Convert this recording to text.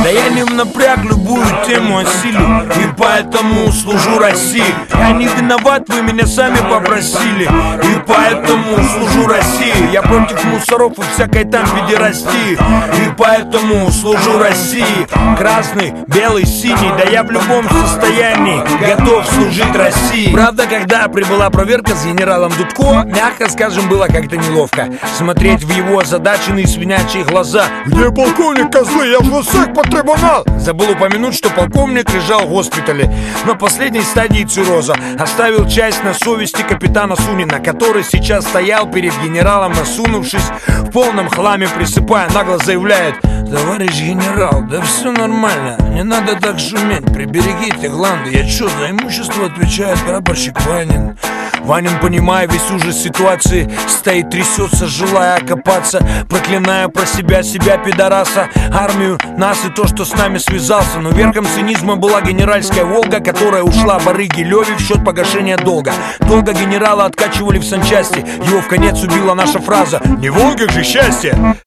Да я не напряг, любую тему осилю, и поэтому служу России. Я не виноват, вы меня сами попросили, и поэтому служу России. Я против мусоров и всякой там педерастии, и поэтому служу России. Красный, белый, синий, да я в любом состоянии готов служить России. Правда, когда прибыла проверка с генералом Дудко, мягко скажем, было как-то неловко смотреть в его озадаченные свинячьи глаза. «Где полковник, козлы? Я ж вас всех потребовал!» Забыл упомянуть, что полковник лежал в госпитале на последней стадии цирроза. Оставил часть на совести капитана Сунина, который сейчас стоял перед генералом, насунувшись в полном хламе, присыпая, нагло заявляет: «Товарищ генерал, да все нормально, не надо так шуметь, приберегите гланды. Я чё, за имущество отвечает прапорщик Ванин?» Ванин, понимая весь ужас ситуации, стоит, трясется, желая окопаться, проклиная про себя, пидораса, армию, нас и то, что с нами связался. Но верхом цинизма была генеральская Волга, которая ушла барыге Леве в счет погашения долга. Долго генерала откачивали в санчасти, его в конец убила наша фраза: «Не Волга же счастье!»